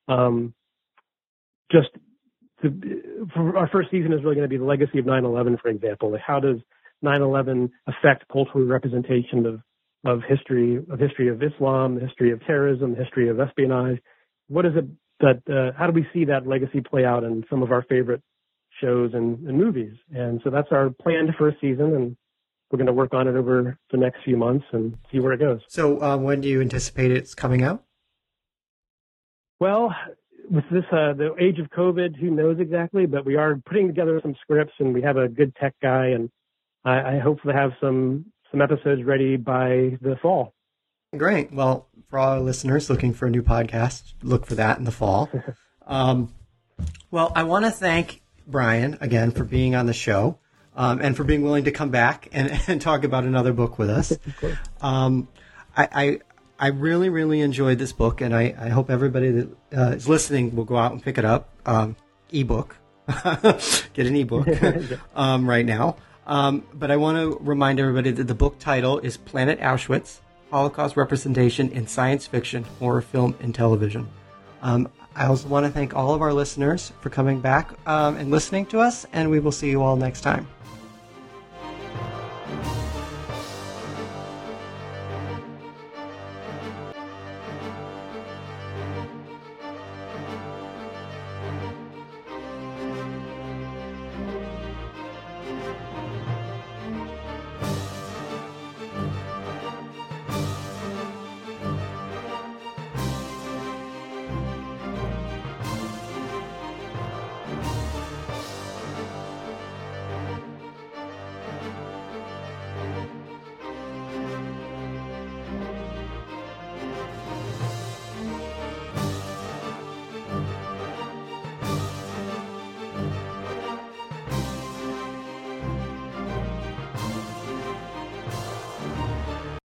for our first season is really going to be the legacy of 9/11, for example. Like, how does 9/11 affect cultural representation of history of Islam, the history of terrorism, the history of espionage? What is it that, how do we see that legacy play out in some of our favorite shows and movies? And so that's our planned first season, and we're going to work on it over the next few months and see where it goes. So when do you anticipate it's coming out? Well, with this, the age of COVID, who knows exactly, but we are putting together some scripts, and we have a good tech guy, and I hopefully have some episodes ready by the fall. Great. Well, for all our listeners looking for a new podcast, look for that in the fall. Well, I want to thank Brian again for being on the show and for being willing to come back and talk about another book with us. I really, really enjoyed this book, and I hope everybody that is listening will go out and pick it up. Ebook. Get an ebook right now. But I want to remind everybody that the book title is Planet Auschwitz, Holocaust Representation in Science Fiction, Horror Film, and Television. I also want to thank all of our listeners for coming back and listening to us, and we will see you all next time.